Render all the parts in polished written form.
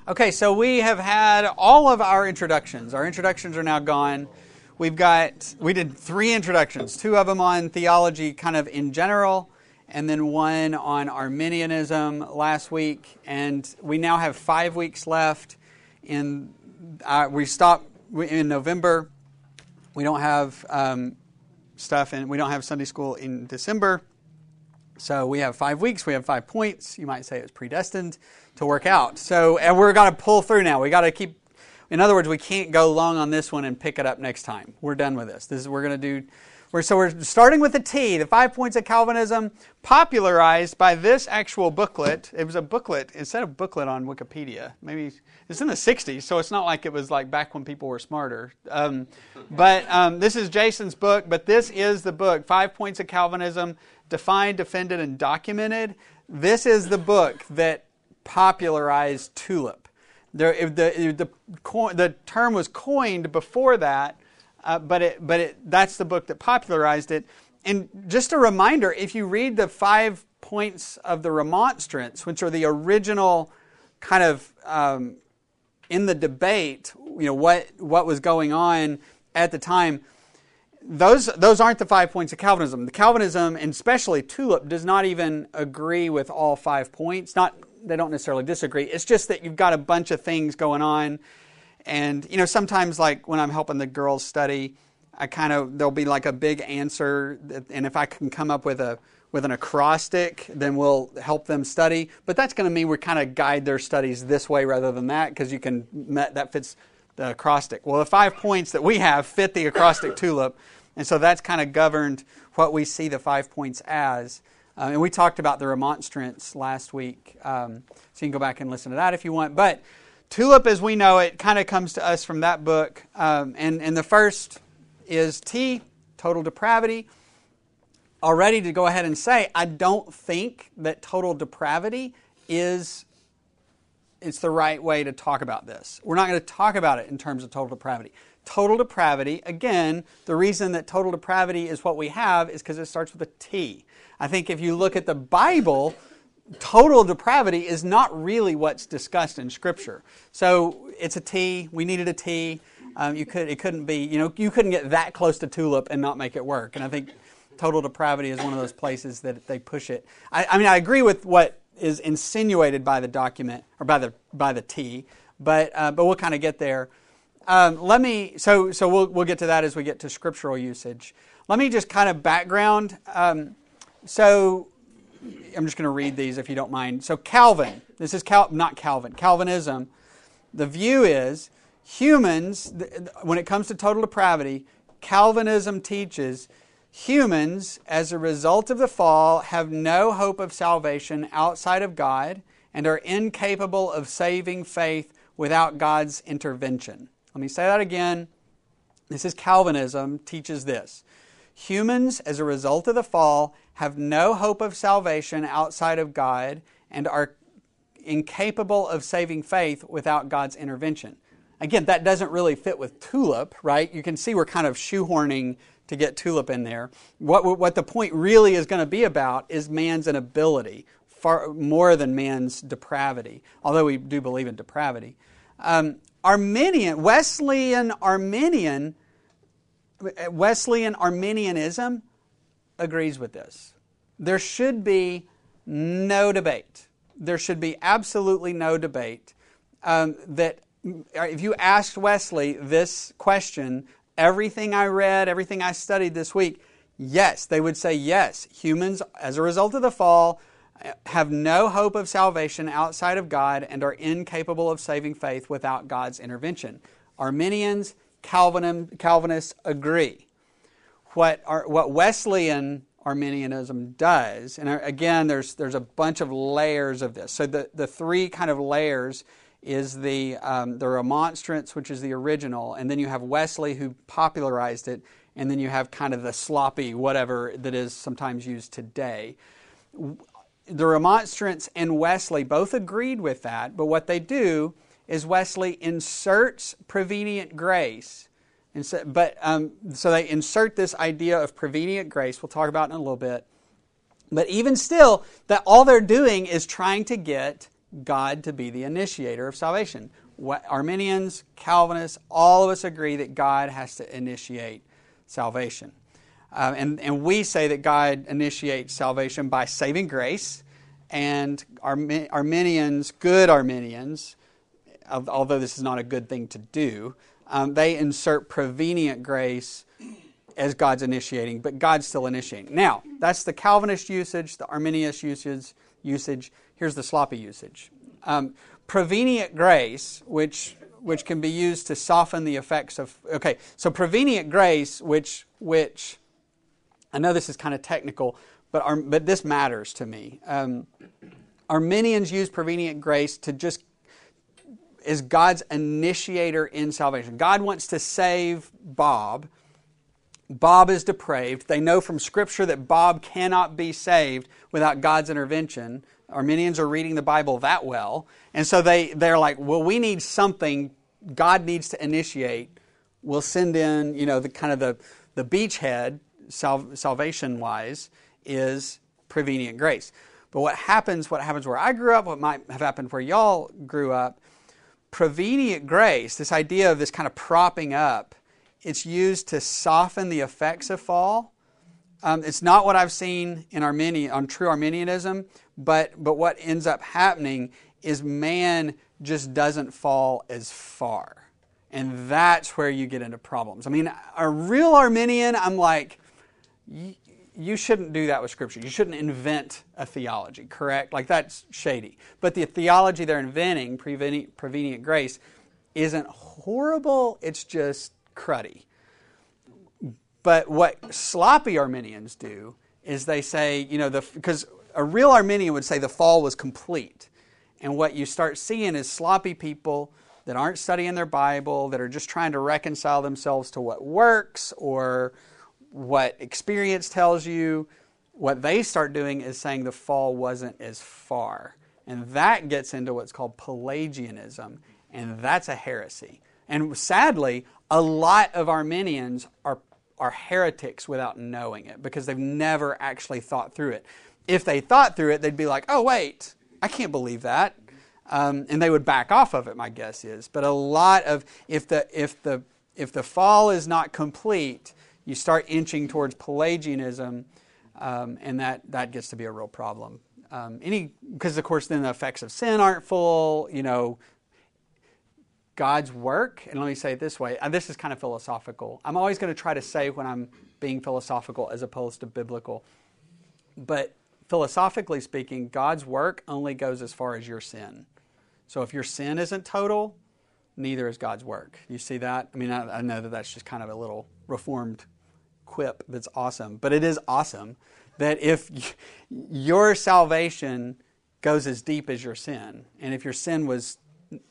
Okay, so we have had all of our introductions. Our introductions are now gone. We did 3 introductions, 2 of them on theology kind of in general, and then 1 on Arminianism last week. And we now have 5 weeks left. We stopped in November. We don't have stuff, and we don't have Sunday school in December. So we have 5 weeks. We have 5 points. You might say it's predestined to work out. And we're going to pull through now. We got to keep. In other words, we can't go long on this one and pick it up next time. We're done with this. We're starting with the T, the 5 points of Calvinism, popularized by this actual booklet. It was a booklet instead of booklet on Wikipedia. Maybe it's in the 60s, so it's not like it was like back when people were smarter. But this is Jason's book, but this is the book, 5 Points of Calvinism, Defined, Defended, and Documented. This is the book that popularized TULIP. The term was coined before that, but that's the book that popularized it. And just a reminder, if you read the 5 points of the Remonstrance, which are the original kind of in the debate, what was going on at the time, those aren't the 5 points of Calvinism. The Calvinism, and especially TULIP, does not even agree with all 5 points. They don't necessarily disagree. It's just that you've got a bunch of things going on. And, sometimes like when I'm helping the girls study, there'll be like a big answer. And if I can come up with an acrostic, then we'll help them study. But that's going to mean we kind of guide their studies this way rather than that, because that fits the acrostic. Well, the 5 points that we have fit the acrostic TULIP. And so that's kind of governed what we see the 5 points as. And we talked about the Remonstrance last week, so you can go back and listen to that if you want. But TULIP, as we know it, kind of comes to us from that book. And the first is T, total depravity. Already to go ahead and say, I don't think that total depravity it's the right way to talk about this. We're not going to talk about it in terms of total depravity. Total depravity, again, the reason that total depravity is what we have is because it starts with a T. I think if you look at the Bible, total depravity is not really what's discussed in Scripture. So it's a T. We needed a T. It couldn't be, you couldn't get that close to TULIP and not make it work. And I think total depravity is one of those places that they push it. I agree with what is insinuated by the document or by the T, but we'll kind of get there. We'll get to that as we get to scriptural usage. Let me just kind of background. So I'm just going to read these if you don't mind. So Calvin, this is Calvinism. The view is humans, when it comes to total depravity, Calvinism teaches humans, as a result of the fall, have no hope of salvation outside of God and are incapable of saving faith without God's intervention. Let me say that again. This is Calvinism, teaches this. Humans, as a result of the fall, have no hope of salvation outside of God and are incapable of saving faith without God's intervention. Again, that doesn't really fit with TULIP, right? You can see we're kind of shoehorning to get TULIP in there. What the point really is going to be about is man's inability, far more than man's depravity, although we do believe in depravity. Wesleyan Arminianism agrees with this. There should be no debate. There should be absolutely no debate that if you asked Wesley this question, everything I read, everything I studied this week, yes, they would say yes. Humans, as a result of the fall, have no hope of salvation outside of God and are incapable of saving faith without God's intervention. Arminians, Calvinists agree. What Wesleyan Arminianism does, and again, there's a bunch of layers of this. So the 3 kind of layers is the Remonstrance, which is the original, and then you have Wesley who popularized it, and then you have kind of the sloppy whatever that is sometimes used today. The Remonstrance and Wesley both agreed with that, but what they do is Wesley inserts prevenient grace. So they insert this idea of prevenient grace. We'll talk about it in a little bit. But even still, that all they're doing is trying to get God to be the initiator of salvation. Arminians, Calvinists, all of us agree that God has to initiate salvation. And we say that God initiates salvation by saving grace, and Arminians, good Arminians, although this is not a good thing to do, they insert prevenient grace as God's initiating, but God's still initiating. Now, that's the Calvinist usage, the Arminian usage. Here's the sloppy usage. Prevenient grace, which can be used to soften the effects of... Okay, so prevenient grace, which I know this is kind of technical, but this matters to me. Arminians use prevenient grace to just as God's initiator in salvation. God wants to save Bob. Bob is depraved. They know from Scripture that Bob cannot be saved without God's intervention. Arminians are reading the Bible that well. And so they're like, well, we need something God needs to initiate. We'll send in, the beachhead, salvation-wise, is prevenient grace. But what happens where I grew up, what might have happened where y'all grew up, prevenient grace, this idea of this kind of propping up, it's used to soften the effects of fall. It's not what I've seen on true Arminianism, but what ends up happening is man just doesn't fall as far. And that's where you get into problems. I mean, a real Arminian, I'm like, you shouldn't do that with Scripture. You shouldn't invent a theology, correct? Like, that's shady. But the theology they're inventing, prevenient grace, isn't horrible. It's just cruddy. But what sloppy Arminians do is they say, because a real Arminian would say the fall was complete. And what you start seeing is sloppy people that aren't studying their Bible, that are just trying to reconcile themselves to what works or what experience tells you. What they start doing is saying the fall wasn't as far. And that gets into what's called Pelagianism, and that's a heresy. And sadly, a lot of Arminians are heretics without knowing it because they've never actually thought through it. If they thought through it, they'd be like, oh, wait, I can't believe that. And they would back off of it, my guess is. But a lot of, if the fall is not complete, you start inching towards Pelagianism, and that gets to be a real problem. Because, of course, then the effects of sin aren't full, God's work, and let me say it this way, and this is kind of philosophical. I'm always going to try to say when I'm being philosophical as opposed to biblical. But philosophically speaking, God's work only goes as far as your sin. So if your sin isn't total, neither is God's work. You see that? I mean, I know that that's just kind of a little reformed quip that's awesome. But it is awesome that if your salvation goes as deep as your sin, and if your sin was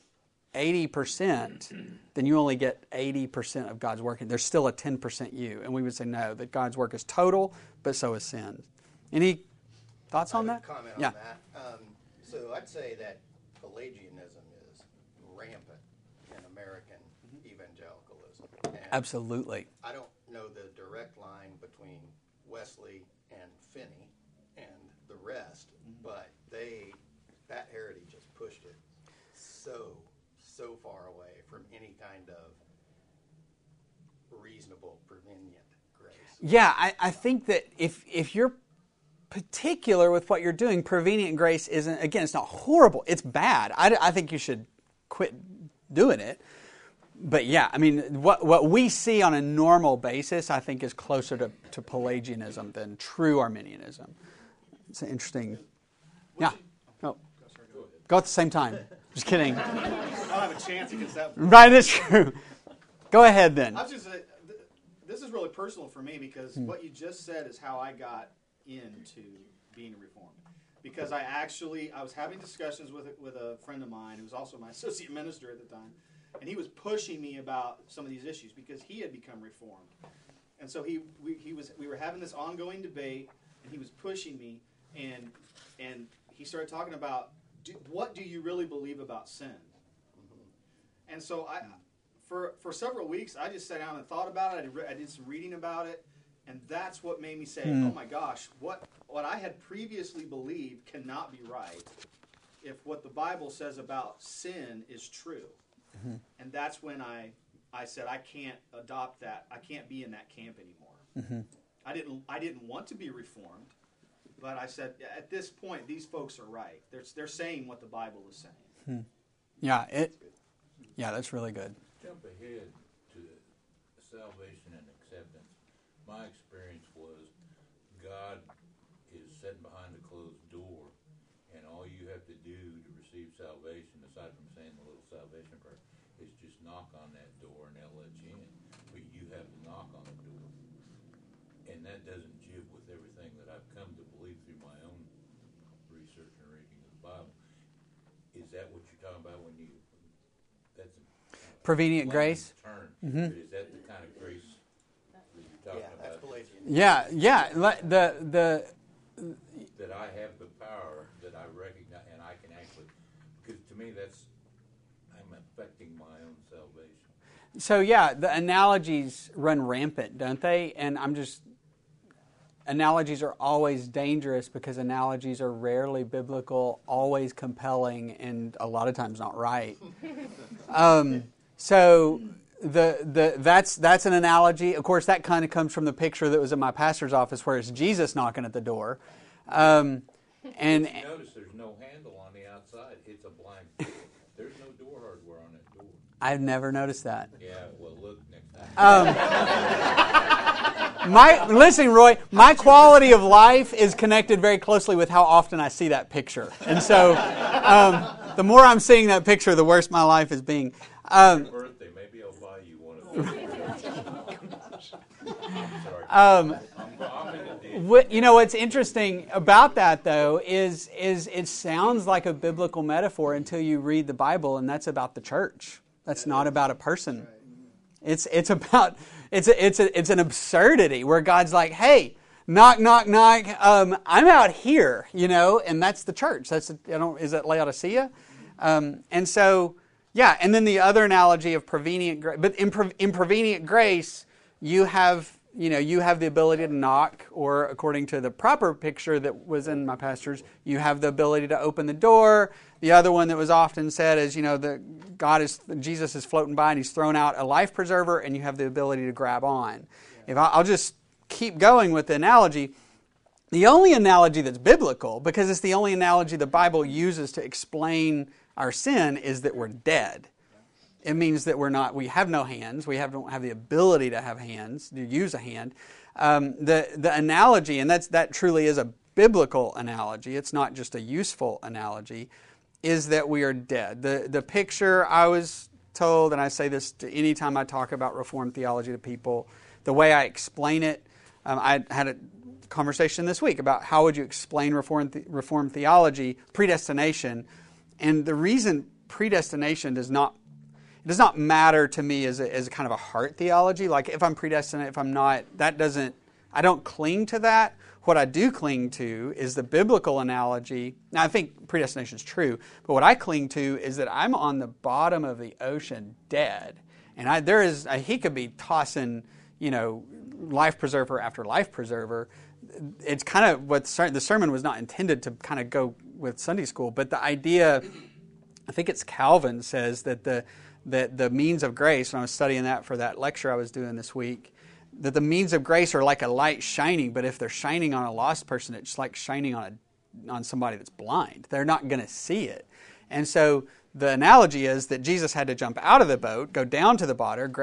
80%, then you only get 80% of God's work. And there's still a 10% you. And we would say no, that God's work is total, but so is sin. Any thoughts on that? Comment on that. So I'd say that Pelagianism is rampant in American evangelicalism. And absolutely. I don't know the direct line between Wesley and Finney and the rest, but that heritage just pushed it so far away from any kind of reasonable prevenient grace. Yeah, I think that if you're particular with what you're doing, prevenient grace isn't, again, it's not horrible. It's bad. I think you should quit doing it. But yeah, I mean, what we see on a normal basis, I think, is closer to Pelagianism than true Arminianism. It's an interesting... Yeah. Oh. Go at the same time. Just kidding. I don't have a chance against that. Right, that's true. Go ahead then. I was just this is really personal for me because what you just said is how I got into being Reformed. Because I was having discussions with a friend of mine who was also my associate minister at the time, and he was pushing me about some of these issues because he had become Reformed. And so we were having this ongoing debate, and he was pushing me, and he started talking about, what do you really believe about sin? And so for several weeks, I just sat down and thought about it. I did some reading about it, and that's what made me say, oh my gosh, what I had previously believed cannot be right. if what the Bible says about sin is true. And that's when I said I can't adopt that. I can't be in that camp anymore. I didn't want to be reformed, but I said at this point these folks are right. They're saying what the Bible is saying. Yeah, that's really good. Jump ahead to salvation and acceptance. My experience was God is sitting behind a closed door, and all you have to do to receive salvation, aside from saying the little salvation prayer, is just knock on that door and they'll let you in. But you have to knock on the door. And that doesn't jive with everything that I've come to believe through my own research and reading of the Bible. Is that what you're talking about when you... That's a Prevenient grace? Term, but is that the kind of grace that you're talking about? That's Pelagian. Yeah. That I have the power, that I recognize, and I can actually... Because to me, I'm affecting my own salvation. So yeah, the analogies run rampant, don't they? And analogies are always dangerous because analogies are rarely biblical, always compelling, and a lot of times not right. So that's an analogy. Of course, that kind of comes from the picture that was in my pastor's office, where it's Jesus knocking at the door. And notice there's no handle on the outside; it's a blank door. There's no door hardware on that door. I've never noticed that. Yeah, well, look next time. Listen, Roy, my quality of life is connected very closely with how often I see that picture. And so the more I'm seeing that picture, the worse my life is being. Your birthday, maybe I'll buy you one of those. I'm sorry. What's interesting about that, though, is it sounds like a biblical metaphor until you read the Bible, and that's about the church. That's not about a person. It's an absurdity where God's like, hey, knock, knock, knock. I'm out here, and that's the church. Is that Laodicea? And so, yeah. And then the other analogy of prevenient grace, but in prevenient grace, you have the ability to knock, or according to the proper picture that was in my pastor's, you have the ability to open the door. The other one that was often said is, Jesus is floating by and he's thrown out a life preserver, and you have the ability to grab on. Yeah. If I'll just keep going with the analogy, the only analogy that's biblical, because it's the only analogy the Bible uses to explain our sin, is that we're dead. It means that we have no hands. We don't have the ability to have hands, to use a hand. The analogy, and that truly is a biblical analogy, it's not just a useful analogy, is that we are dead. The picture, I was told, and I say this to any time I talk about Reformed theology to people, the way I explain it, I had a conversation this week about how would you explain Reformed theology, predestination, and the reason predestination does not matter to me as a kind of a heart theology. Like if I'm predestinate, if I'm not, I don't cling to that. What I do cling to is the biblical analogy. Now I think predestination is true, but what I cling to is that I'm on the bottom of the ocean dead. And he could be tossing, life preserver after life preserver. It's kind of the sermon was not intended to kind of go with Sunday school, but the idea, I think it's Calvin says that the means of grace, and I was studying that for that lecture I was doing this week, that the means of grace are like a light shining, but if they're shining on a lost person, it's like shining on somebody that's blind. They're not going to see it. And so the analogy is that Jesus had to jump out of the boat, go down to the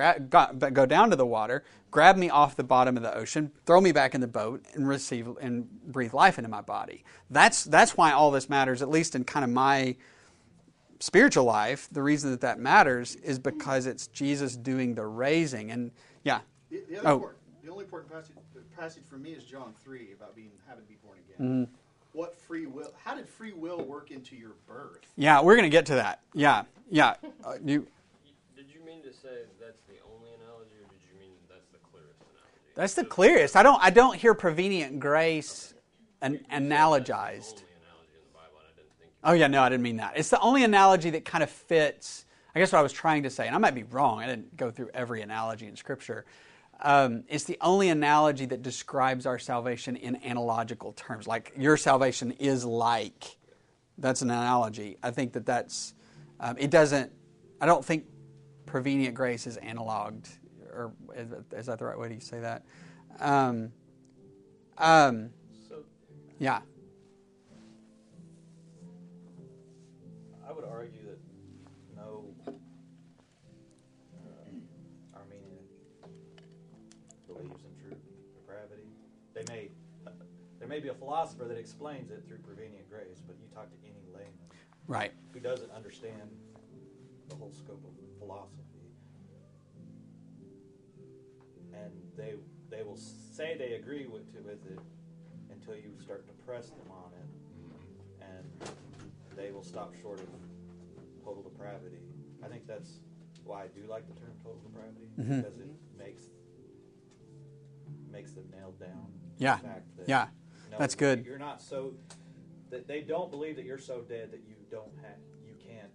water, grab me off the bottom of the ocean, throw me back in the boat, and receive and breathe life into my body. That's why all this matters, at least in kind of my spiritual life. The reason that matters is because it's Jesus doing the raising. And yeah. The only important passage for me is John 3 about having to be born again. What free will? How did free will work into your birth? Yeah, we're going to get to that. Yeah. Did you mean to say that's the only analogy, or did you mean that's the clearest analogy? That's the clearest. I don't hear prevenient grace analogized. Oh yeah, no, I didn't mean that. It's the only analogy that kind of fits. I guess what I was trying to say, and I might be wrong. I didn't go through every analogy in Scripture. It's the only analogy that describes our salvation in analogical terms. Like your salvation is like That's an analogy. I think that's it doesn't. I don't think prevenient grace is analogued, or is that the right way to say that? Yeah. I would argue that no Armenian believes in true depravity. There may be a philosopher that explains it through prevenient grace, but you talk to any layman, Right. who doesn't understand the whole scope of philosophy, and they will say they agree with it until you start to press them on it, and they will stop short of total depravity. I think that's why I do like the term total depravity, because it makes them nailed down. Yeah. The fact that, Yeah. no, That's good. You're not so that they don't believe that you're so dead that you can't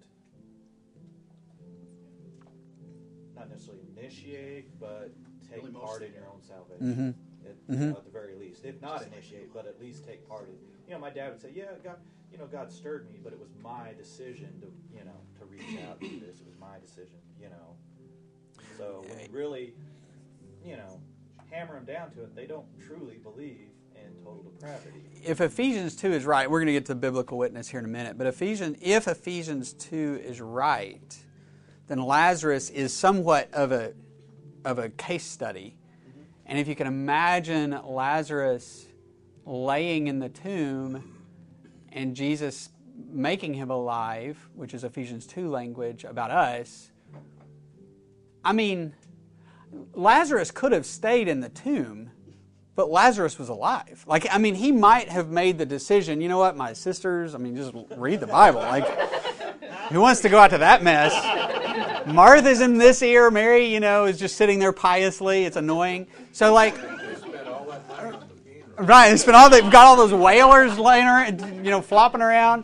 not necessarily initiate, but take Really part mostly, in your own salvation. Mm-hmm. At the very least, if not initiate, but at least take part in. My dad would say, "Yeah, God stirred me, but it was my decision to reach out and do this. It was my decision, So when you really, hammer them down to it, they don't truly believe in total depravity. If Ephesians 2 is right, we're going to get to biblical witness here in a minute, but if Ephesians 2 is right, then Lazarus is somewhat of a case study. And if you can imagine Lazarus laying in the tomb and Jesus making him alive, which is Ephesians 2 language about us, I mean, Lazarus could have stayed in the tomb, but Lazarus was alive. He might have made the decision, you know what, my sisters, just read the Bible. Who wants to go out to that mess? Martha's in this ear, Mary, is just sitting there piously. It's annoying. So, They spent all that money on the funeral. right, they've got all those whalers laying around, flopping around.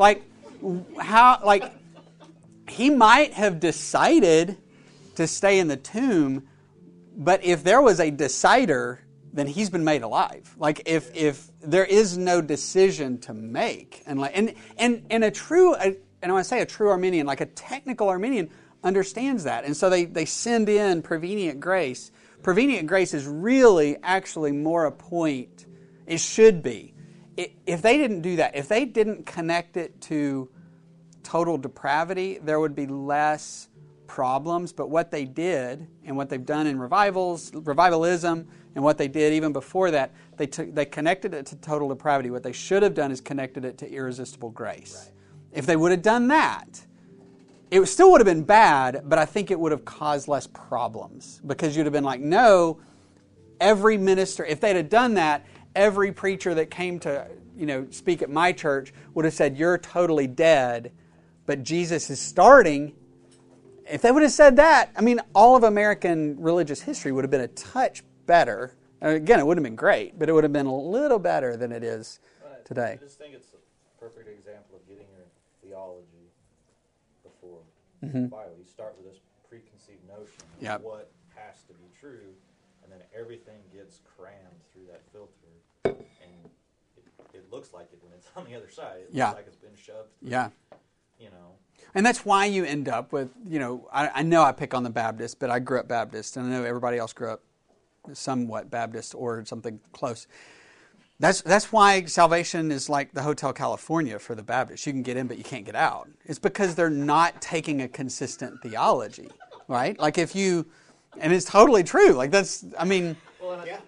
He might have decided to stay in the tomb, but if there was a decider, then he's been made alive. If there is no decision to make, and a true, and when I say a true Arminian, like a technical Arminian, understands that, and so they send in prevenient grace. Prevenient grace is really actually more a point. It should be. If they didn't do that, if they didn't connect it to total depravity, there would be less problems. But what they did, and what they've done in revivalism, and what they did even before that, they connected it to total depravity. What they should have done is connected it to irresistible grace. Right. If they would have done that, it still would have been bad, but I think it would have caused less problems, because you'd have been like, no, every minister, if they'd have done that, every preacher that came to speak at my church would have said, you're totally dead, but Jesus is starting. If they would have said that, all of American religious history would have been a touch better. Again, it wouldn't have been great, but it would have been a little better than it is today. I just think it's a perfect example of getting your theology before the Bible. You start with this preconceived notion of what has to be true, and then everything gets crammed through that filter, and it looks like it when it's on the other side. It looks like it's been shoved through. Yeah. And that's why you end up with, I know I pick on the Baptist, but I grew up Baptist, and I know everybody else grew up somewhat Baptist or something close. That's why salvation is like the Hotel California for the Baptists. You can get in, but you can't get out. It's because they're not taking a consistent theology, right? And it's totally true. Well, yeah.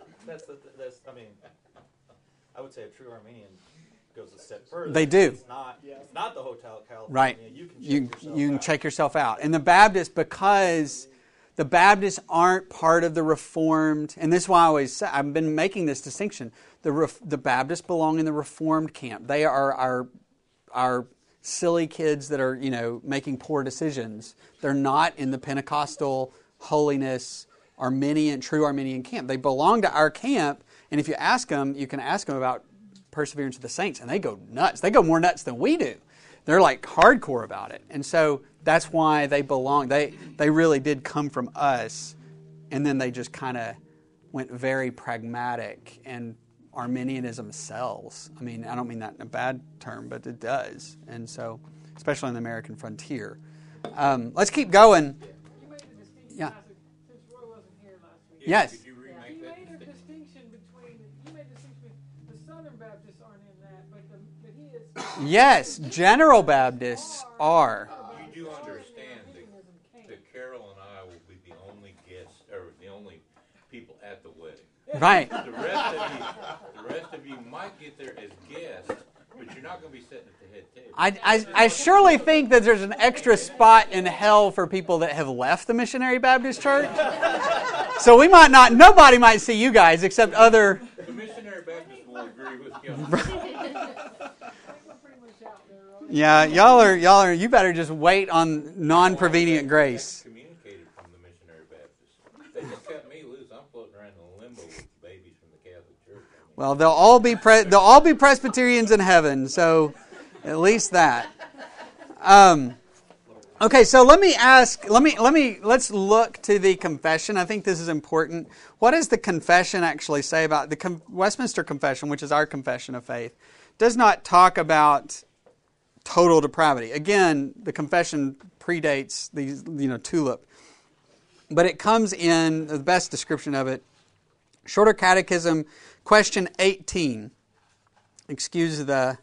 I would say a true Armenian goes a step further. They do. It's not the Hotel California. Right. You can check yourself out. And the Baptists, because the Baptists aren't part of the Reformed, and this is why I always say, I've been making this distinction. The Baptists belong in the Reformed camp. They are our silly kids that are, making poor decisions. They're not in the Pentecostal holiness true Arminian camp. They belong to our camp, and if you ask them, you can ask them about perseverance of the saints, and they go nuts. They go more nuts than we do. They're hardcore about it. And so that's why they belong. They really did come from us, and then they just kind of went very pragmatic and Arminianism sells. I mean, I don't mean that in a bad term, but it does. And so, especially on the American frontier. Let's keep going. You made a distinction, Yeah. since Roy wasn't here last week. Yes. Could you You remake that made a distinction? distinction between, the Southern Baptists aren't in that, but he is. Yes, General Baptists are. You do understand that Carol and I will be the only guests, or the only people at the wedding. Right. The rest of you might get there as guests, but you're not going to be sitting at the head table. I surely think that there's an extra spot in hell for people that have left the Missionary Baptist Church. So we might not, nobody might see you guys except other. The Missionary Baptists will agree with you. We're pretty much out there, right? Yeah, y'all are. You better just wait on non-prevenient grace. Communicated from the Missionary Baptists. They just cut me loose. I'm floating around in limbo with babies from the Catholic Church. Well, they'll all be Presbyterians in heaven. So at least that. Okay, so let's look to the confession. I think this is important. What does the confession actually say about the Westminster Confession, which is our confession of faith? Does not talk about total depravity. Again, the confession predates these, Tulip. But it comes in, the best description of it, Shorter Catechism, question 18. Excuse the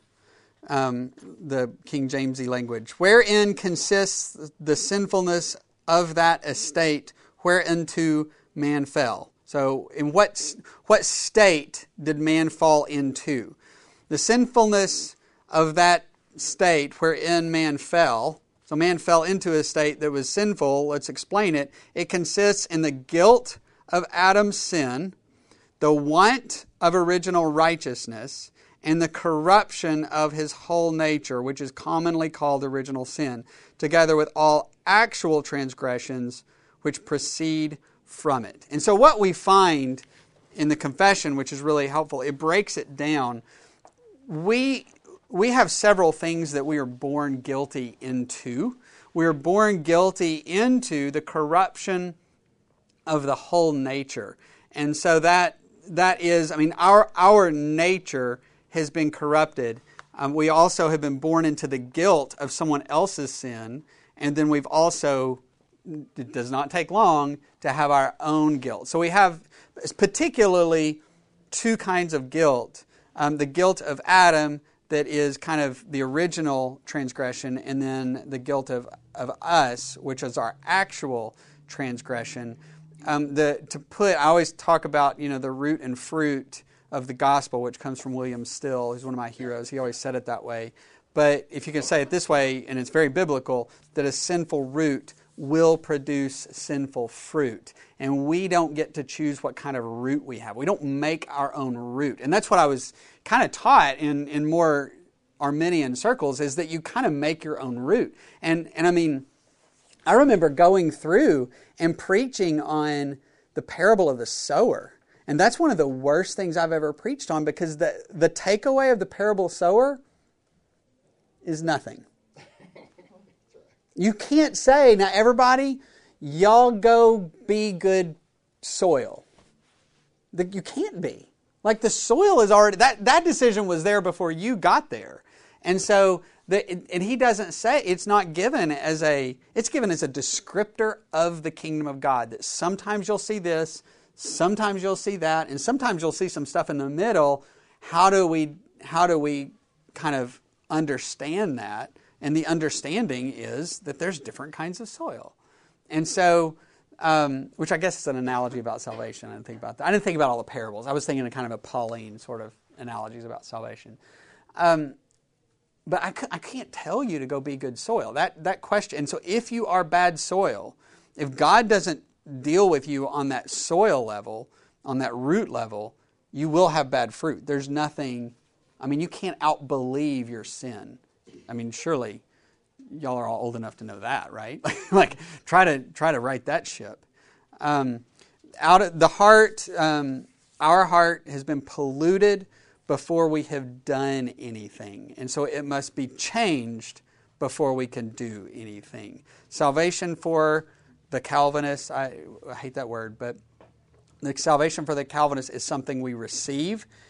King Jamesy language. Wherein consists the sinfulness of that estate whereinto man fell? So in what state did man fall into? The sinfulness of that state wherein man fell. So man fell into a state that was sinful. Let's explain it. It consists in the guilt of Adam's sin, the want of original righteousness, and the corruption of his whole nature, which is commonly called original sin, together with all actual transgressions which proceed from it. And so what we find in the confession, which is really helpful, it breaks it down. We have several things that we are born guilty into. We are born guilty into the corruption of the whole nature. And so that is, our nature has been corrupted. We also have been born into the guilt of someone else's sin. And then we've also, it does not take long, to have our own guilt. So we have particularly two kinds of guilt. The guilt of Adam, that is kind of the original transgression, and then the guilt of us, which is our actual transgression. I always talk about, the root and fruit of the gospel, which comes from William Still. He's one of my heroes. He always said it that way. But if you can say it this way, and it's very biblical, that a sinful root will produce sinful fruit. And we don't get to choose what kind of root we have. We don't make our own root. And that's what I was kind of taught in more Arminian circles, is that you kind of make your own root. And I remember going through and preaching on the parable of the sower. And that's one of the worst things I've ever preached on, because the takeaway of the parable sower is nothing. You can't say, now everybody, y'all go be good soil. You can't be. Like, the soil is already, that decision was there before you got there. And so, and he doesn't say, it's given as a descriptor of the kingdom of God. That sometimes you'll see this, sometimes you'll see that, and sometimes you'll see some stuff in the middle. How do we kind of understand that? And the understanding is that there's different kinds of soil. And so, which I guess is an analogy about salvation. I didn't think about that. I didn't think about all the parables. I was thinking of kind of a Pauline sort of analogies about salvation. But I can't tell you to go be good soil. That question. And so if you are bad soil, if God doesn't deal with you on that soil level, on that root level, you will have bad fruit. There's nothing, you can't outbelieve your sin. Surely y'all are all old enough to know that, right? Like, try to right that ship. Out of the heart, our heart has been polluted before we have done anything. And so it must be changed before we can do anything. Salvation for the Calvinists, I hate that word, but the salvation for the Calvinists is something we receive.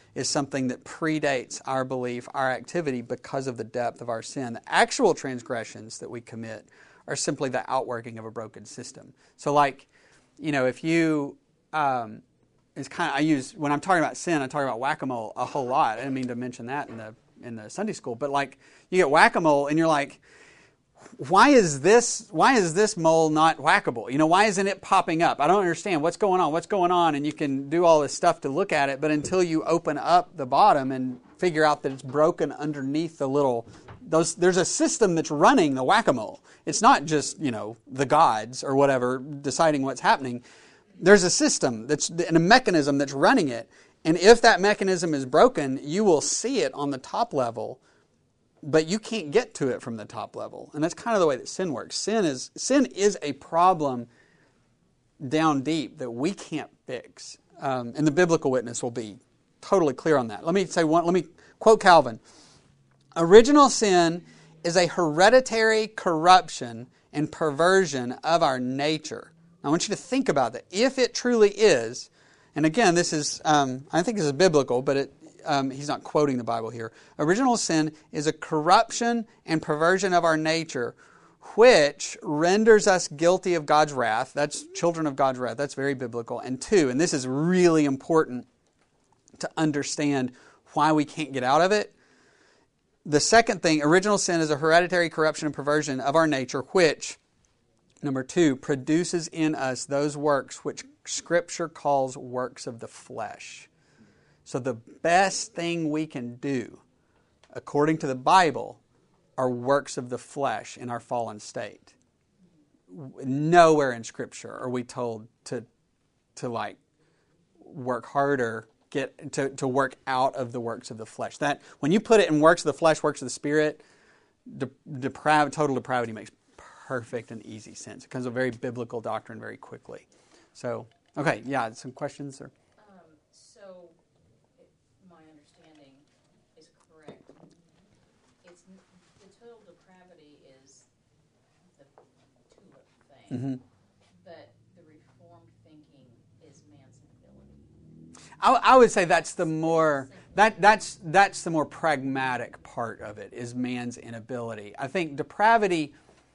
is something that predates our belief, our activity, because of the depth of our sin. The actual transgressions that we commit are simply the outworking of a broken system. So like, if you, it's kind of, I use, when I'm talking about sin, I talk about whack-a-mole a whole lot. I didn't mean to mention that in the Sunday school, but like, you get whack-a-mole and you're like, why is this mole not whackable? Why isn't it popping up? I don't understand. What's going on? And you can do all this stuff to look at it, but until you open up the bottom and figure out that it's broken underneath there's a system that's running the whack-a-mole. It's not just, the gods or whatever deciding what's happening. There's a system and a mechanism that's running it. And if that mechanism is broken, you will see it on the top level, but you can't get to it from the top level. And that's kind of the way that sin works. Sin is a problem down deep that we can't fix. And the biblical witness will be totally clear on that. Let me quote Calvin. Original sin is a hereditary corruption and perversion of our nature. Now, I want you to think about that. If it truly is, and again, this is, I think this is biblical, but he's not quoting the Bible here. Original sin is a corruption and perversion of our nature, which renders us guilty of God's wrath. That's children of God's wrath. That's very biblical. And two, and this is really important to understand why we can't get out of it. The second thing, original sin is a hereditary corruption and perversion of our nature, which, number two, produces in us those works which Scripture calls works of the flesh. So the best thing we can do, according to the Bible, are works of the flesh in our fallen state. Nowhere in Scripture are we told to work harder, to work out of the works of the flesh. That when you put it in works of the flesh, works of the Spirit, total depravity makes perfect and easy sense. It becomes a very biblical doctrine very quickly. So, okay, yeah, some questions? Or? So, if my understanding is correct, the total depravity is the tulip thing, Mm-hmm. but the reformed thinking is man's inability. I would say that's the more that's the more pragmatic part of it, is man's inability. I think depravity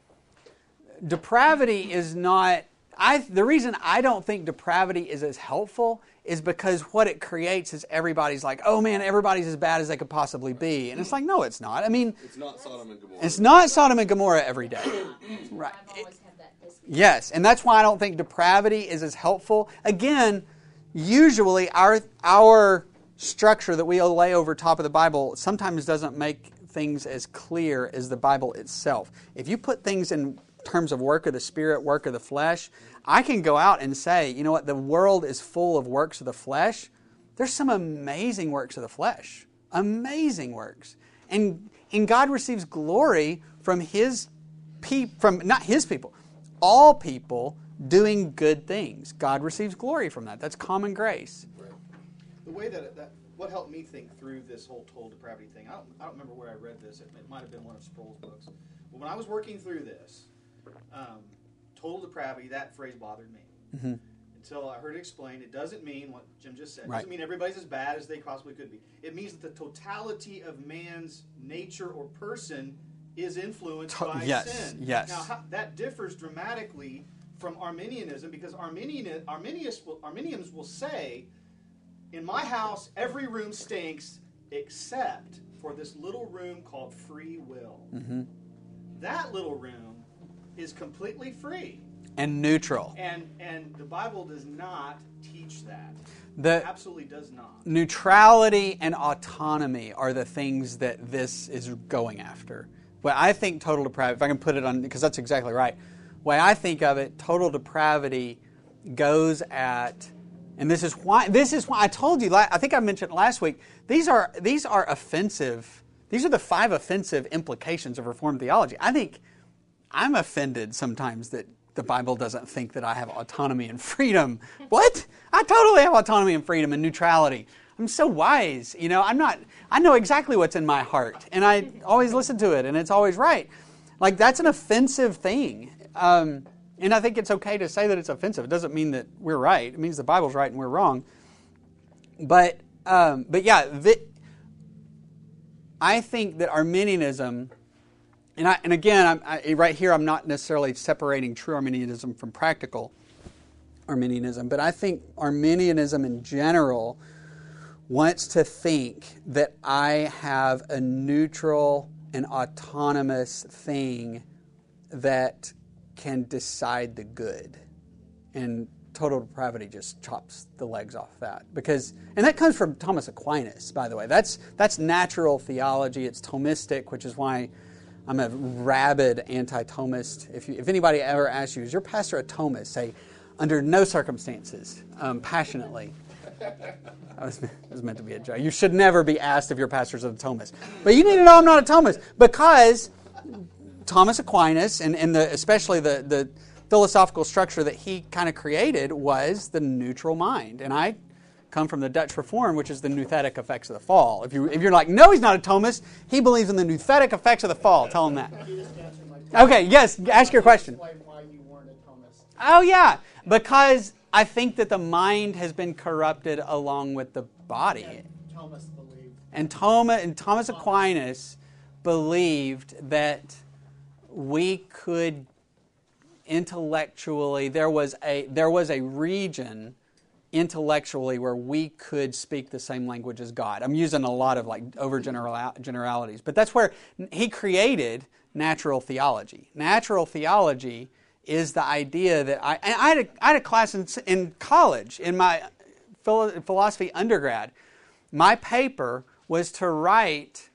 is not. The reason I don't think depravity is as helpful is because what it creates is everybody's like, oh man, everybody's as bad as they could possibly be. And it's like, no, it's not. I mean, it's not Sodom and Gomorrah. It's not Sodom and Gomorrah every day. Right. I've always had that disconnect. Yes, and that's why I don't think depravity is as helpful. Again, usually our structure that we lay over top of the Bible sometimes doesn't make things as clear as the Bible itself. If you put things in terms of work of the Spirit, work of the flesh, I can go out and say, you know what, the world is full of works of the flesh. There's some amazing works of the flesh. Amazing works. And God receives glory from not His people, all people doing good things. God receives glory from that. That's common grace. Right. The way that what helped me think through this whole total depravity thing, I don't remember where I read this. It might have been one of Sproul's books. But when I was working through this, total depravity, that phrase bothered me. Mm-hmm. Until I heard it explained, it doesn't mean what Jim just said. It Right. doesn't mean everybody's as bad as they possibly could be. It means that the totality of man's nature or person is influenced by sin. Yes. Now, that differs dramatically from Arminianism, because Arminians will say, in my house, every room stinks except for this little room called free will. Mm-hmm. That little room is completely free. And neutral. And the Bible does not teach that. The It absolutely does not. neutrality and autonomy are the things that this is going after. Well, I think total depravity, if I can put it on, because that's exactly right. The way I think of it, total depravity goes at, and this is why I told you, I think I mentioned last week, these are offensive. These are the 5 offensive implications of Reformed theology. I think I'm offended sometimes that the Bible doesn't think that I have autonomy and freedom. What? I totally have autonomy and freedom and neutrality. I'm so wise. I know exactly what's in my heart, and I always listen to it, and it's always right. Like, that's an offensive thing. And I think it's okay to say that it's offensive. It doesn't mean that we're right. It means the Bible's right and we're wrong. But but yeah, I think that Arminianism, and again, right here, I'm not necessarily separating true Arminianism from practical Arminianism, but I think Arminianism in general wants to think that I have a neutral and autonomous thing that can decide the good. And total depravity just chops the legs off that. And that comes from Thomas Aquinas, by the way. That's natural theology. It's Thomistic, which is why I'm a rabid anti-Thomist. If anybody ever asks you, is your pastor a Thomist? Say, under no circumstances, passionately. It was meant to be a joke. You should never be asked if your pastor's a Thomist. But you need to know I'm not a Thomist, because Thomas Aquinas, and especially the philosophical structure that he kind of created, was the neutral mind. And I come from the Dutch Reform, which is the nouthetic effects of the fall. If you're like, no, he's not a Thomist, he believes in the nouthetic effects of the fall. Tell him that. Okay, yes, ask your question. Why you weren't a Thomist. Oh, yeah, because I think that the mind has been corrupted along with the body. And Thomas Aquinas believed that we could intellectually, there was a region intellectually where we could speak the same language as God. I'm using a lot of generalities, but that's where he created natural theology. Natural theology is the idea that I had a class in college, in my philosophy undergrad. My paper was to write,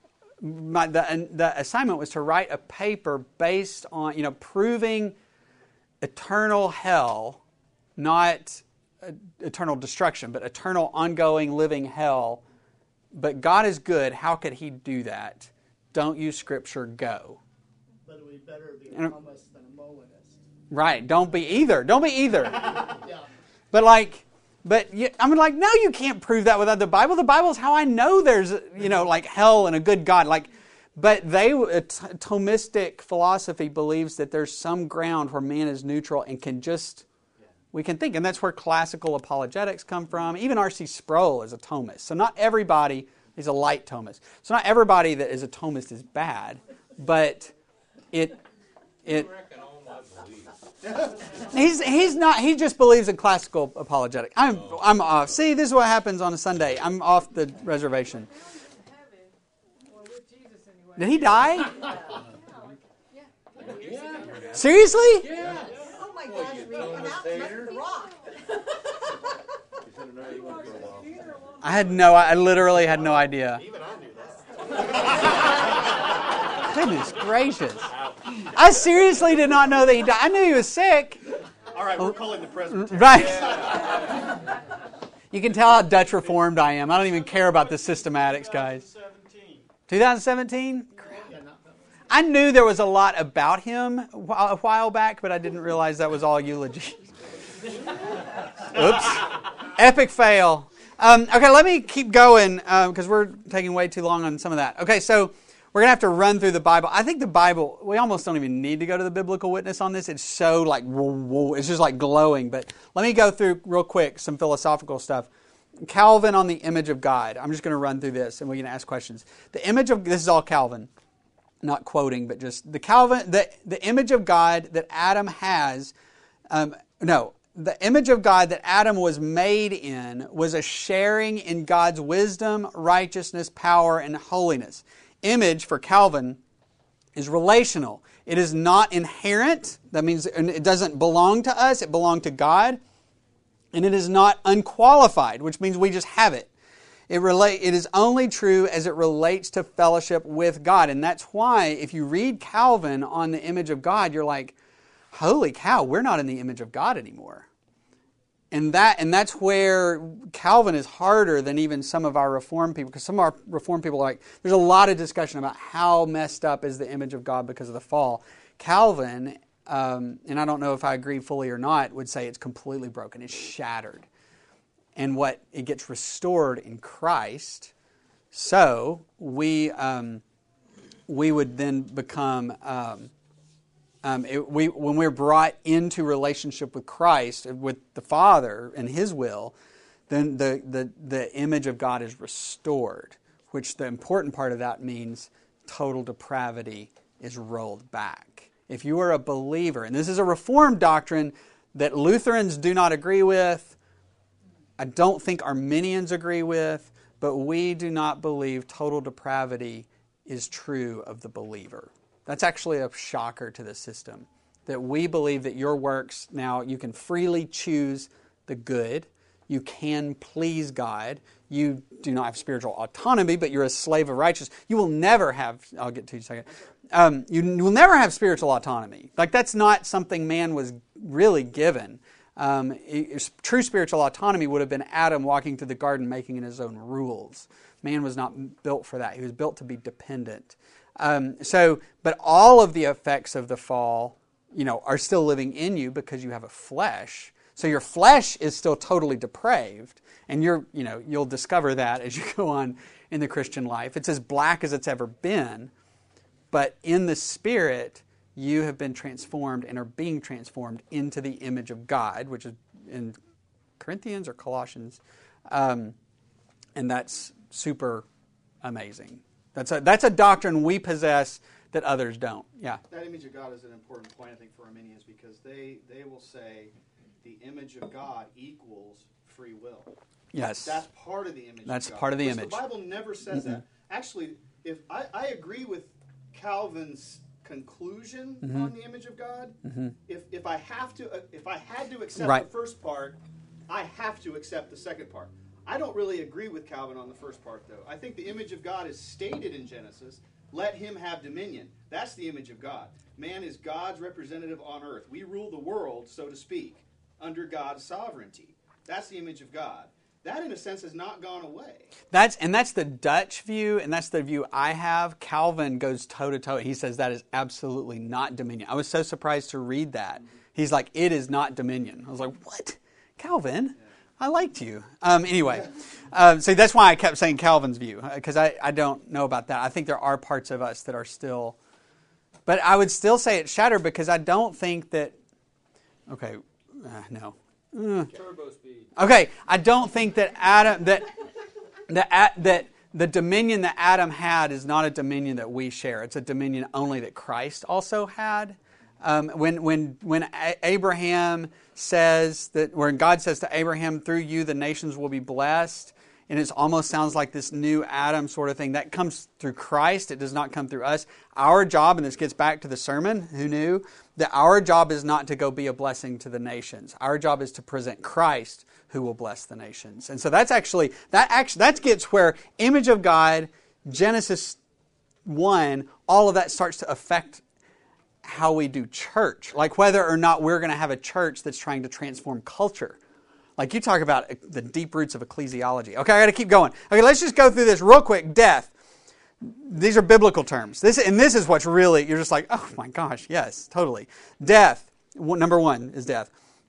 the assignment was to write a paper based on, proving eternal hell, not eternal destruction, but eternal ongoing living hell. But God is good. How could He do that? Don't use Scripture, go. But it would be better to be a Thomist than a Molinist. Right, don't be either. Yeah. But I'm like, no, you can't prove that without the Bible. The Bible is how I know there's, hell and a good God. But Thomistic philosophy believes that there's some ground where man is neutral and we can think. And that's where classical apologetics come from. Even R.C. Sproul is a Thomist. So not everybody is a light Thomist. So not everybody that is a Thomist is bad, but it he's not. He just believes in classical apologetics. I'm off. See, this is what happens on a Sunday. I'm off the reservation. Did he die? Seriously? Yeah. Oh my gosh, we come out the rock. I literally had no idea. Even I knew that. Goodness gracious. I seriously did not know that he died. I knew he was sick. All right, we're calling the Presbyterian. Right. You can tell how Dutch Reformed I am. I don't even care about the systematics, guys. 2017? I knew there was a lot about him a while back, but I didn't realize that was all eulogy. Oops. Epic fail. Okay, let me keep going because we're taking way too long on some of that. Okay, so we're going to have to run through the Bible. I think the Bible, we almost don't even need to go to the biblical witness on this. It's so it's just like glowing. But let me go through real quick some philosophical stuff. Calvin on the image of God. I'm just going to run through this and we can ask questions. This is all Calvin. Not quoting, but just the image of God that Adam has, the image of God that Adam was made in was a sharing in God's wisdom, righteousness, power, and holiness. Image, for Calvin, is relational. It is not inherent. That means it doesn't belong to us. It belonged to God. And it is not unqualified, which means we just have it. It is only true as it relates to fellowship with God. And that's why if you read Calvin on the image of God, you're like, holy cow, we're not in the image of God anymore. And that's where Calvin is harder than even some of our Reformed people, because some of our Reformed people are like, there's a lot of discussion about how messed up is the image of God because of the fall. Calvin, and I don't know if I agree fully or not, would say it's completely broken. It's shattered. And it gets restored in Christ. So we would then become when we're brought into relationship with Christ, with the Father and His will, then the image of God is restored, which the important part of that means total depravity is rolled back. If you are a believer, and this is a Reformed doctrine that Lutherans do not agree with, I don't think Arminians agree with, but we do not believe total depravity is true of the believer. That's actually a shocker to the system, that we believe that your works, now you can freely choose the good, you can please God, you do not have spiritual autonomy, but you're a slave of righteousness. You will never have, I'll get to you in a second, you will never have spiritual autonomy. Like, that's not something man was really given. True spiritual autonomy would have been Adam walking through the garden making his own rules. Man was not built for that. He was built to be dependent. But all of the effects of the fall, are still living in you because you have a flesh. So your flesh is still totally depraved, and you'll discover that as you go on in the Christian life. It's as black as it's ever been, but in the Spirit, you have been transformed and are being transformed into the image of God, which is in Corinthians or Colossians, and that's super amazing. That's a doctrine we possess that others don't. Yeah. That image of God is an important point, I think, for Arminians, because they will say the image of God equals free will. Yes. That's part of the image That's of God. part of the image. The Bible never says that. Actually, if I agree with Calvin's conclusion on the image of God, if I had to accept the first part, I have to accept the second part. I don't really agree with Calvin on the first part, though. I think the image of God is stated in Genesis. Let him have dominion. That's the image of God. Man is God's representative on earth. We rule the world, so to speak, under God's sovereignty. That's the image of God. That, in a sense, has not gone away. That's the Dutch view, and that's the view I have. Calvin goes toe-to-toe. He says that is absolutely not dominion. I was so surprised to read that. He's like, it is not dominion. I was like, what? Calvin? Yeah. I liked you. Anyway, so that's why I kept saying Calvin's view, because I don't know about that. I think there are parts of us that are still... But I would still say it's shattered because I don't think that... Okay, no. Turbo speed. Okay, I don't think that Adam... that the dominion that Adam had is not a dominion that we share. It's a dominion only that Christ also had. When Abraham says that, when God says to Abraham, through you the nations will be blessed, and it almost sounds like this new Adam sort of thing, that comes through Christ. It does not come through us. Our job, and this gets back to the sermon, who knew, that our job is not to go be a blessing to the nations. Our job is to present Christ who will bless the nations. And so that gets where image of God, Genesis 1, all of that starts to affect how we do church. Like whether or not we're going to have a church that's trying to transform culture. Like you talk about the deep roots of ecclesiology. Okay, I got to keep going. Okay, let's just go through this real quick. Death. These are biblical terms. This is what's really, you're just like, oh my gosh, yes, totally. Death. Number one is death.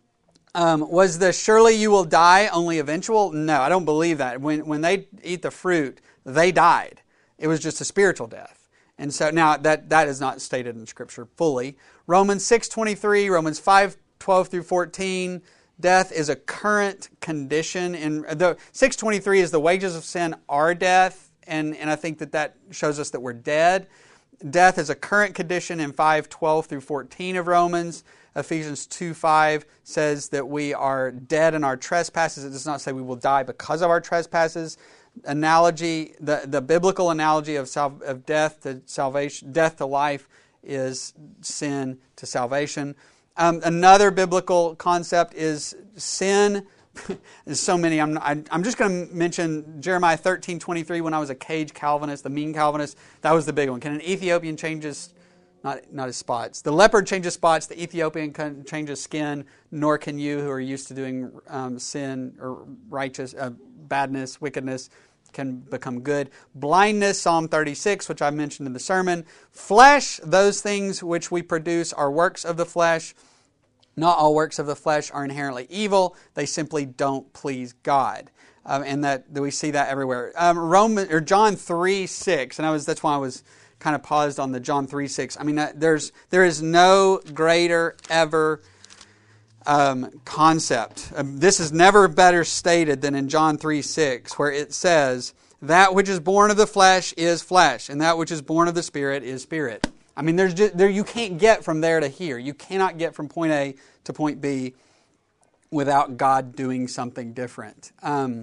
Was the surely you will die only eventual? No, I don't believe that. When they eat the fruit, they died. It was just a spiritual death. And so now that is not stated in Scripture fully. Romans 6:23, Romans 5:12 through 14, death is a current condition. And the 6:23 is the wages of sin are death, and I think that shows us that we're dead. Death is a current condition in 5:12 through 14 of Romans. Ephesians 2:5 says that we are dead in our trespasses. It does not say we will die because of our trespasses. Analogy, the biblical analogy of death to salvation, death to life, is sin to salvation. Another biblical concept is sin. There's so many. I'm just going to mention Jeremiah 13:23. When I was a cage Calvinist, the mean Calvinist, that was the big one. Can an Ethiopian change his, not his spots? The leopard changes spots. The Ethiopian can change his skin. Nor can you, who are used to doing sin or righteous. Badness, wickedness can become good. Blindness, Psalm 36, which I mentioned in the sermon. Flesh, those things which we produce are works of the flesh. Not all works of the flesh are inherently evil. They simply don't please God. And that we see that everywhere. John 3:6, and that's why I was kind of paused on the John 3:6. I mean, there is no greater ever concept. This is never better stated than in John 3:6, where it says, "That which is born of the flesh is flesh, and that which is born of the Spirit is spirit." I mean, you can't get from there to here. You cannot get from point A to point B without God doing something different.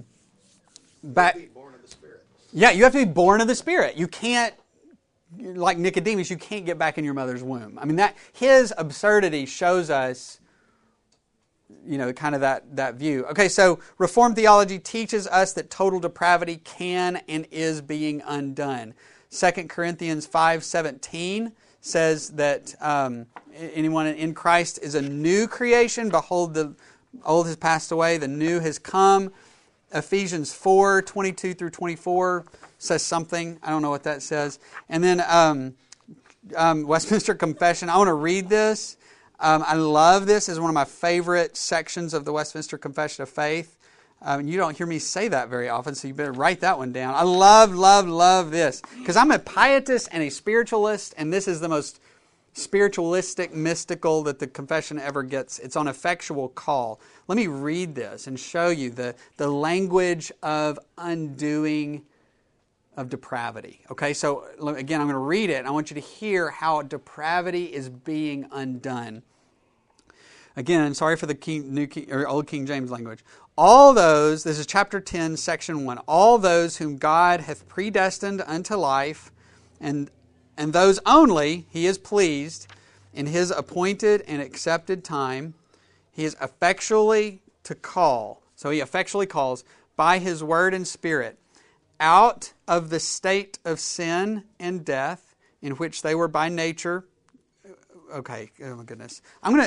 Be born of the Spirit. Yeah, you have to be born of the Spirit. You can't, like Nicodemus, you can't get back in your mother's womb. I mean, that his absurdity shows us, kind of that view. Okay, so Reformed theology teaches us that total depravity can and is being undone. 2 Corinthians 5:17 says that anyone in Christ is a new creation. Behold, the old has passed away, the new has come. Ephesians 4:22 through 24 says something. I don't know what that says. And then Westminster Confession. I want to read this. I love this. It's one of my favorite sections of the Westminster Confession of Faith. You don't hear me say that very often, so you better write that one down. I love this. Because I'm a pietist and a spiritualist, and this is the most spiritualistic, mystical that the confession ever gets. It's on effectual call. Let me read this and show you the language of undoing of depravity. Okay, so again, I'm going to read it, and I want you to hear how depravity is being undone. Again, sorry for the Old King James language. All those, this is chapter 10, section 1, all those whom God hath predestined unto life, and those only He is pleased in His appointed and accepted time, He is effectually to call. So He effectually calls by His word and Spirit out of the state of sin and death in which they were by nature. Okay, oh my goodness.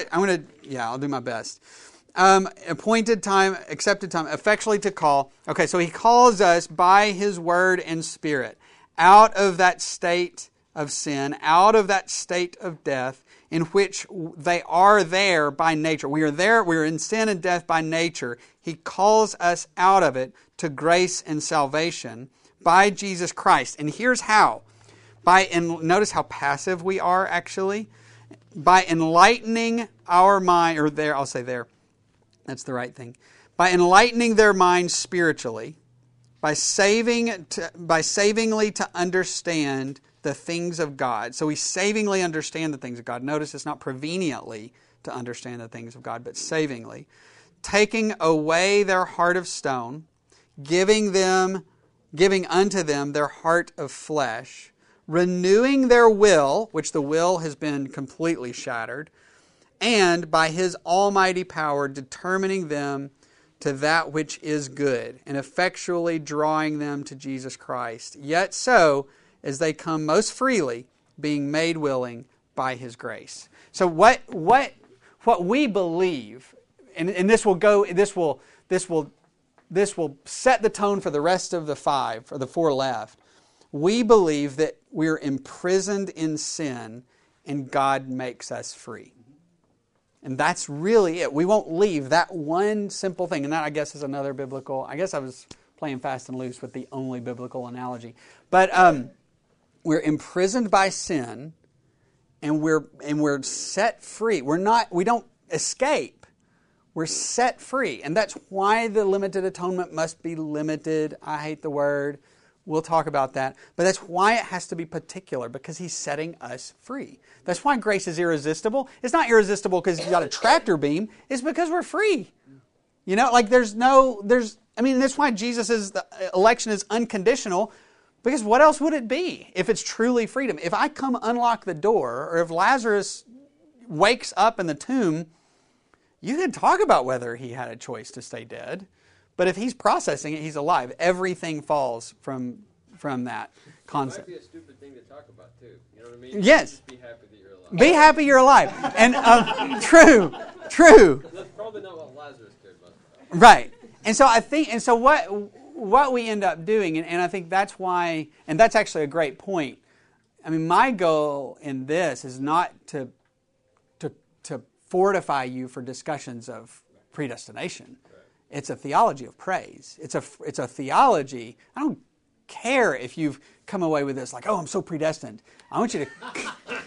I'll do my best. Appointed time, accepted time, effectually to call. Okay, so He calls us by His word and Spirit out of that state of sin, out of that state of death in which they are there by nature. We are there, we are in sin and death by nature. He calls us out of it to grace and salvation by Jesus Christ. And here's how. Notice how passive we are actually. By enlightening our mind, that's the right thing. By enlightening their minds spiritually, by savingly to understand the things of God. So we savingly understand the things of God. Notice it's not preveniently to understand the things of God, but savingly. Taking away their heart of stone, giving unto them their heart of flesh, renewing their will, which the will has been completely shattered, and by His almighty power determining them to that which is good, and effectually drawing them to Jesus Christ. Yet so, as they come most freely, being made willing by His grace. So what we believe, and this will set the tone for the rest of the five, or the four left. We believe that we're imprisoned in sin and God makes us free. And that's really it. We won't leave that one simple thing. And that, I guess, is another biblical. I guess I was playing fast and loose with the only biblical analogy. But we're imprisoned by sin and we're set free. We don't escape. We're set free. And that's why the limited atonement must be limited. I hate the word. We'll talk about that. But that's why it has to be particular, because He's setting us free. That's why grace is irresistible. It's not irresistible because you got a tractor beam. It's because we're free. That's why Jesus' election is unconditional, because what else would it be if it's truly freedom? If I come unlock the door, or if Lazarus wakes up in the tomb, you can talk about whether he had a choice to stay dead. But if he's processing it, he's alive. Everything falls from that concept. It might be a stupid thing to talk about, too. You know what I mean? Yes. Just be happy that you're alive. Be happy you're alive. And true. That's probably not what Lazarus cared about. Right. And so what we end up doing, and I think that's why, and that's actually a great point. I mean, my goal in this is not to fortify you for discussions of predestination. It's a theology of praise. It's a theology. I don't care if you've come away with this like, oh, I'm so predestined. I want you to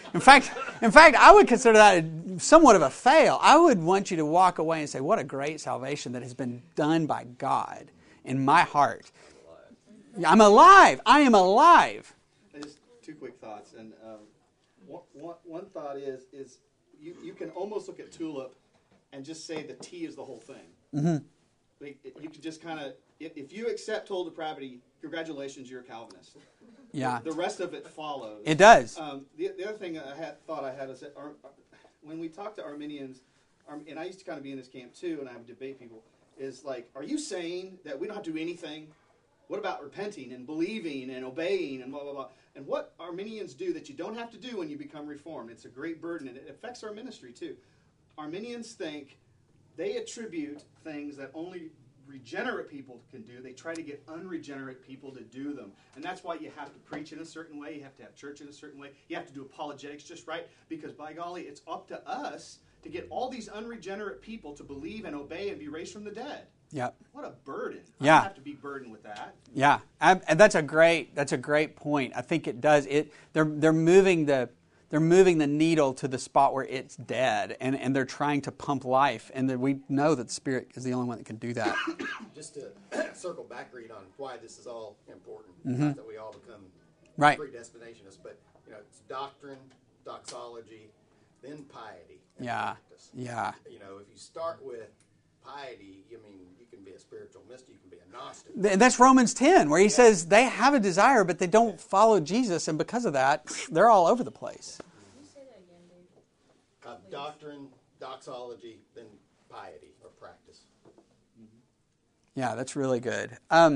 In fact, I would consider that somewhat of a fail. I would want you to walk away and say, what a great salvation that has been done by God in my heart. I'm alive. I am alive. Just two quick thoughts. And one thought is you can almost look at TULIP and just say the T is the whole thing. Mm-hmm. You can just kind of, if you accept total depravity, congratulations, you're a Calvinist. Yeah. The rest of it follows. It does. The other thing I had is that when we talk to Arminians, and I used to kind of be in this camp too, and I would debate people, is like, are you saying that we don't have to do anything? What about repenting and believing and obeying and blah, blah, blah? And what Arminians do that you don't have to do when you become Reformed, it's a great burden, and it affects our ministry too. Arminians think they attribute things that only regenerate people can do. They try to get unregenerate people to do them. And that's why you have to preach in a certain way. You have to have church in a certain way. You have to do apologetics just right. Because by golly, it's up to us to get all these unregenerate people to believe and obey and be raised from the dead. Yep. What a burden. Yeah. I don't have to be burdened with that. Yeah. And that's a great point. I think it does. They're moving the needle to the spot where it's dead, and they're trying to pump life, and we know that the Spirit is the only one that can do that. Just to circle back, Reed, on why this is all important, not that we all become Right. predestinationists, but it's doctrine, doxology, then piety. And Yeah. practice. Yeah. If you start with piety, you can be a spiritual mystic, you can be a Gnostic. And that's Romans 10, where he says they have a desire, but they don't follow Jesus, and because of that, they're all over the place. Can you say that again, Dave? Doctrine, doxology, then piety or practice. Yeah, that's really good.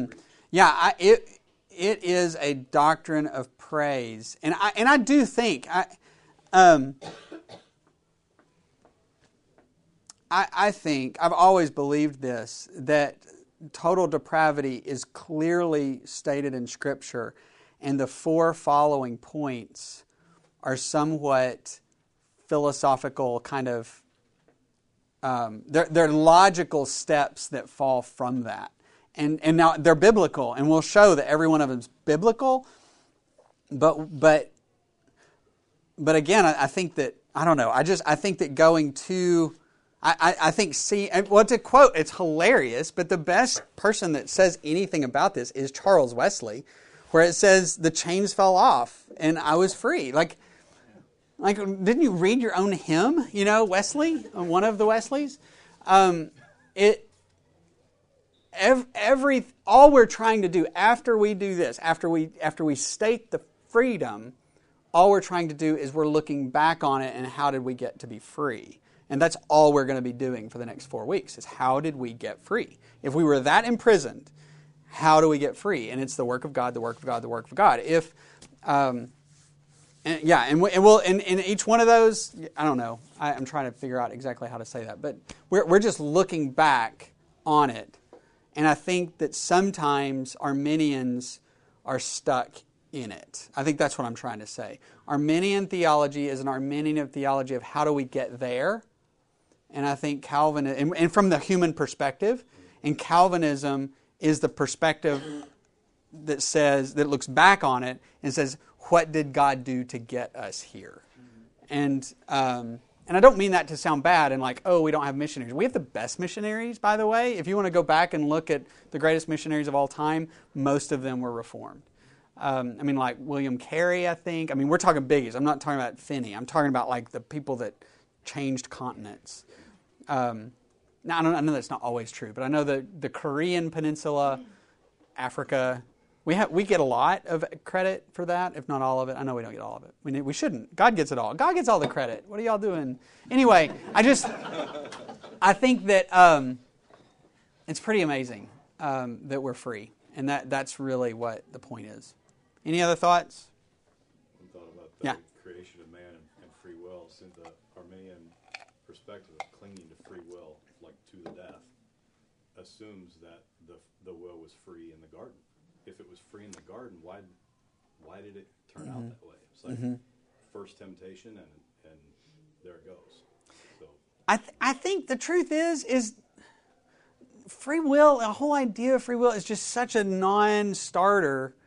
It is a doctrine of praise, and I do think I think I've always believed this, that total depravity is clearly stated in Scripture, and the four following points are somewhat philosophical kind of. They're logical steps that fall from that. And now they're biblical, and we'll show that every one of them is biblical. But again, I think that, I don't know, I think that going to, to quote, it's hilarious, but the best person that says anything about this is Charles Wesley, where it says the chains fell off and I was free. Like, didn't you read your own hymn? Wesley, one of the Wesleys. All we're trying to do after we do this, after we state the freedom, all we're trying to do is we're looking back on it and how did we get to be free? And that's all we're going to be doing for the next 4 weeks is how did we get free? If we were that imprisoned, how do we get free? And it's the work of God, the work of God, the work of God. In each one of those, I don't know. I'm trying to figure out exactly how to say that, but we're just looking back on it, and I think that sometimes Arminians are stuck in it. I think that's what I'm trying to say. Arminian theology is an Arminian theology of how do we get there, and I think Calvinism, and from the human perspective, and Calvinism is the perspective that looks back on it and says, what did God do to get us here? And I don't mean that to sound bad and like, oh, we don't have missionaries. We have the best missionaries, by the way. If you want to go back and look at the greatest missionaries of all time, most of them were Reformed. Like William Carey, I think. We're talking biggies. I'm not talking about Finney. I'm talking about like the people that changed continents. Now, I know that's not always true, but I know the Korean Peninsula, Africa, we get a lot of credit for that, if not all of it. I know we don't get all of it. We shouldn't. God gets it all. God gets all the credit. What are y'all doing? Anyway, I think that it's pretty amazing that we're free, and that's really what the point is. Any other thoughts? I thought about the creation of man and free will. Since the Arminian perspective of clinging to free will, like to the death, assumes that the will was free in the garden. If it was free in the garden, why did it turn out that way? It's like first temptation, and there it goes. So I think the truth is free will. The whole idea of free will is just such a non-starter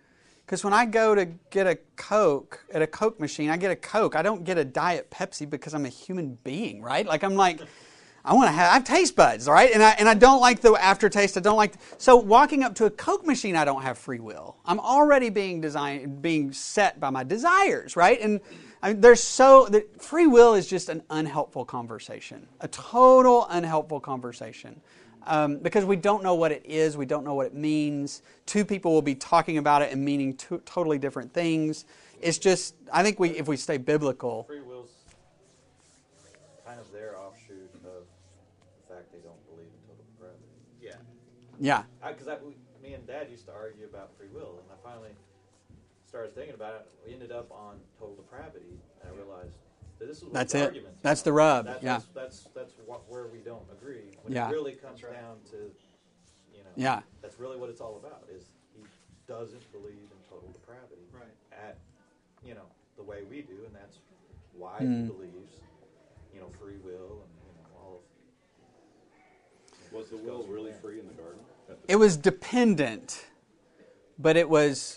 Because when I go to get a Coke at a Coke machine, I get a Coke. I don't get a Diet Pepsi because I'm a human being, right? Like I'm like, I have taste buds, right? And I don't like the aftertaste. I don't like. So walking up to a Coke machine, I don't have free will. I'm already being set by my desires, right? And free will is just an unhelpful conversation, a total unhelpful conversation. Because we don't know what it is, we don't know what it means. Two people will be talking about it and meaning totally different things. It's just, I think if we stay biblical. Free will's kind of their offshoot of the fact they don't believe in total depravity. Yeah. Yeah. Because me and Dad used to argue about free will, and I finally started thinking about it. We ended up on total depravity, and I realized that this is what the argument. That's the rub. That's where we don't agree. When it really comes down to, that's really what it's all about. Is he doesn't believe in total depravity, right? At the way we do, and that's why he believes, free will and all of. Was the will really free in the garden? It was dependent, but it was.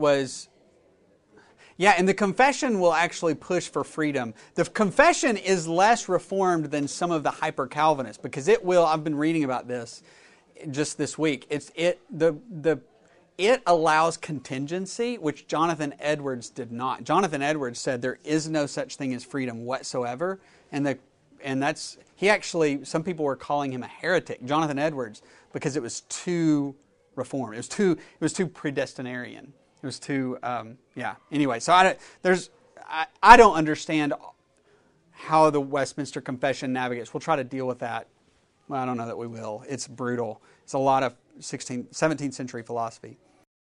Yeah, and the confession will actually push for freedom. The confession is less reformed than some of the hyper-Calvinists because it will. I've been reading about this just this week. It allows contingency, which Jonathan Edwards did not. Jonathan Edwards said there is no such thing as freedom whatsoever, and that's he actually. Some people were calling him a heretic, Jonathan Edwards, because it was too reformed. It was too predestinarian. It was too, Anyway, so I don't understand how the Westminster Confession navigates. We'll try to deal with that. Well, I don't know that we will. It's brutal. It's a lot of 17th century philosophy.